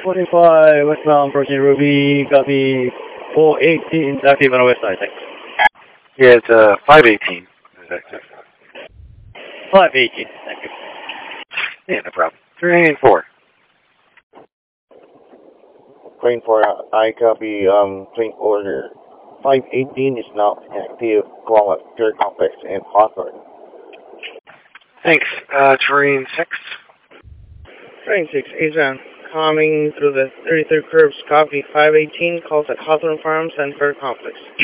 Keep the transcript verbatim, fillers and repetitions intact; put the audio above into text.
forty-five, westbound, approaching Ruby, copy four eighteen, active on the west side, thanks. Yeah, it's uh, five eighteen. five eighteen, thank you. Yeah, no problem. three and four. Train four, I copy, um, train order. five eighteen is now active along with Pure Complex and Hawthorne. Thanks. Uh, terrain six. Train six, eastbound, coming through the thirty-third curbs, copy five eighteen, calls at Hawthorne Farms and Pure Complex.